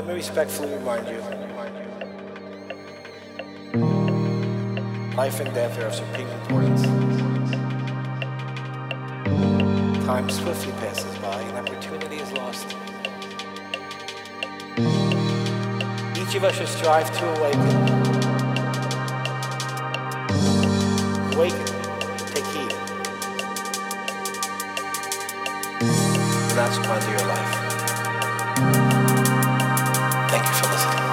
Let me respectfully remind you, life and death are of supreme importance. Time swiftly passes by and opportunity is lost. Each of us should strive to awaken. Awaken, take heed. Do not squander your life. Thank you for listening.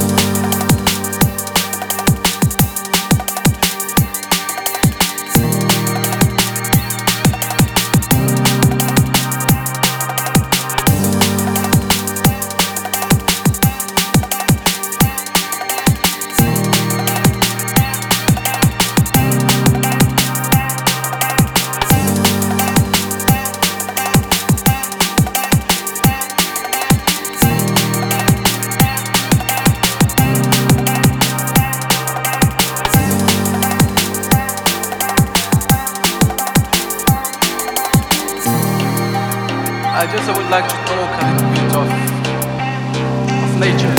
I would like to talk a little bit of nature.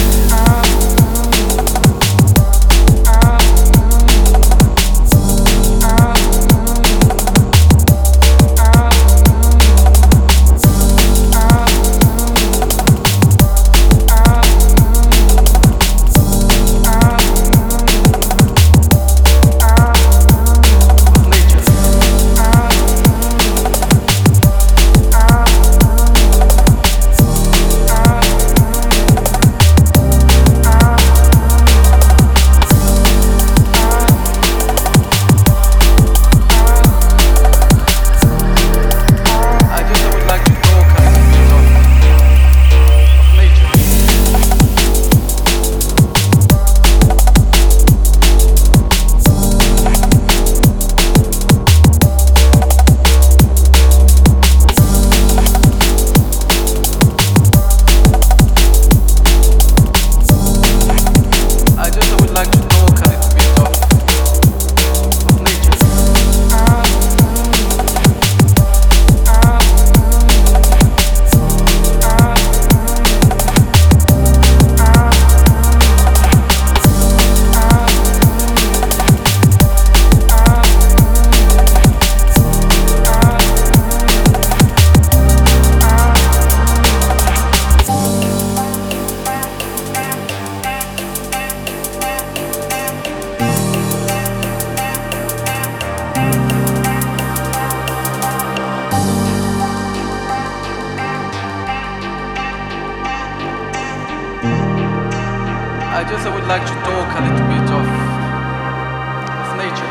I would like to talk a little bit of nature.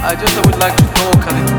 I would like to talk a little